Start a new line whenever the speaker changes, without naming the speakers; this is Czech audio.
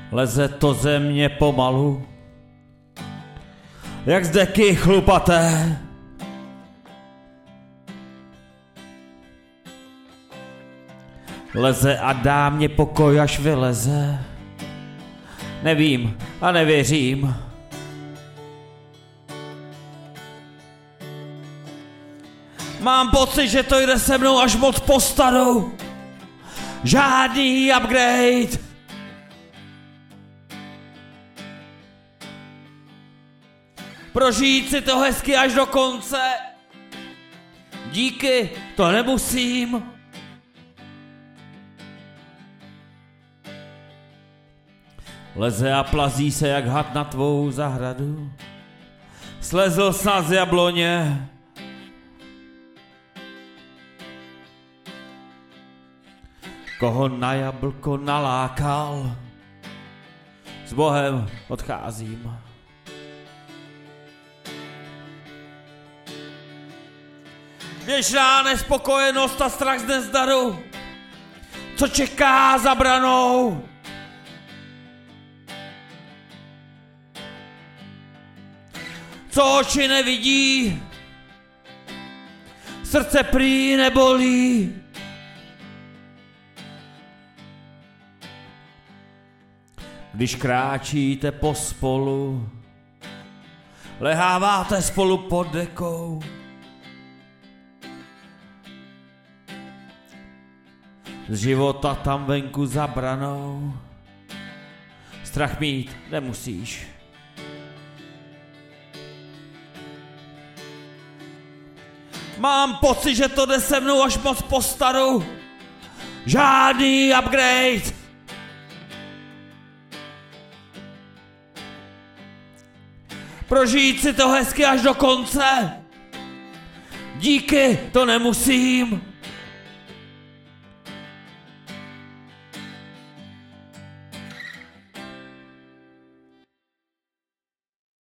Leze to ze mě pomalu, jak z deky chlupaté. Leze a dá mě pokoj, až vyleze. Nevím a nevěřím. Mám pocit, že to jde se mnou až moc po staru. Žádný upgrade. Prožít si to hezky až do konce. Díky, to nemusím. Leze a plazí se jak had na tvou zahradu. Slezl snad z jabloně. Koho na jablko nalákal, s Bohem odcházím. Věčná nespokojenost a strach z nezdaru, co čeká za branou. Co oči nevidí, srdce prý nebolí. Když kráčíte pospolu, leháváte spolu pod dekou. Z života tam venku za branou, strach mít nemusíš. Mám pocit, že to jde se mnou až moc po staru. Žádný upgrade. Prožít si to hezky až do konce. Díky, to nemusím.